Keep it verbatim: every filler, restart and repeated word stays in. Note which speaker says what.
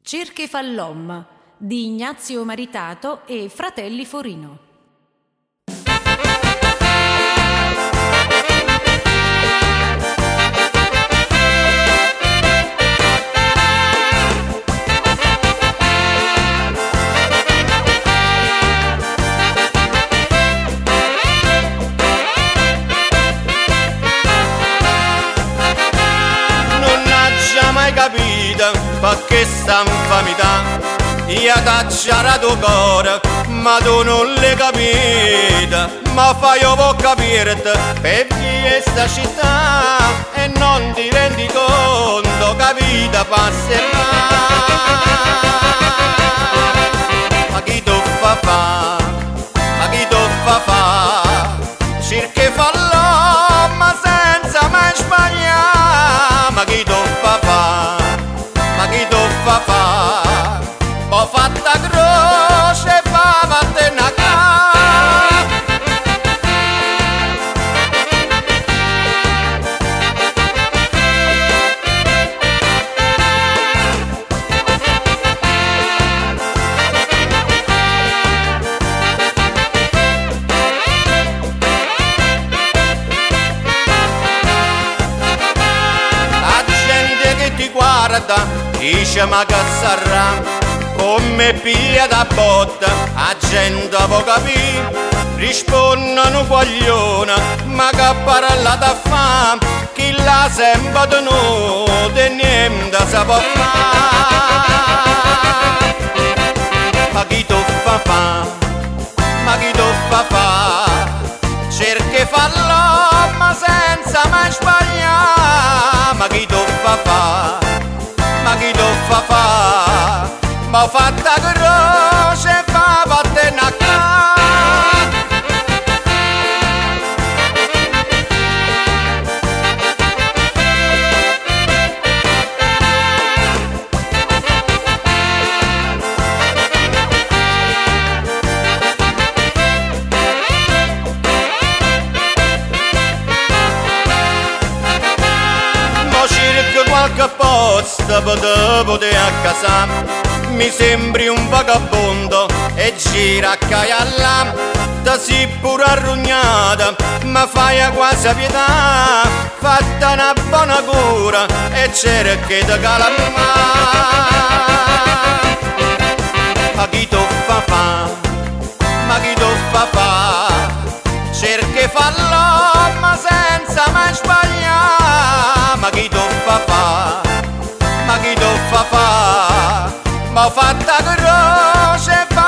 Speaker 1: Cirche Fallom di Ignazio Maritato e Fratelli Forino.
Speaker 2: Mai capita perché sta infamità io t'acciare a tuo cuore ma tu non l'hai capita, ma fai io può capirti per via sta città e non ti rendi conto che vita passerà. Ma chi tu fa fa, ma chi tu fa fa, cirche Fallom ma senza mai sbagliare, ma chi tu fa fa, ma chi tu fa fa, ho fatta croce e va vattene a dice ma che sarà come pia da botta a gente può capire, rispondono guagliona ma che parlata a fa chi l'ha sempre tenuto e niente si può fare. Ma chi tu fa fa, ma chi tu fa fa, cirche Fallom ma senza mai sbagliare, ma chi tu fa fa, ma chi tu fa fa, ma ho fatta croce e va vattene a qualche posto per te poter a casa, mi sembri un vagabondo e gira a là, ti sei pure arrugnata, ma fai quasi a pietà, fatta una buona cura e cerca che ti calma. Ma chi tu fa fa, ma chi tu fa fa, cerca Fallom ma senza mai sbagliare, ma chi tu fa fa, ma chi tu fa fa, ma ho fatta croce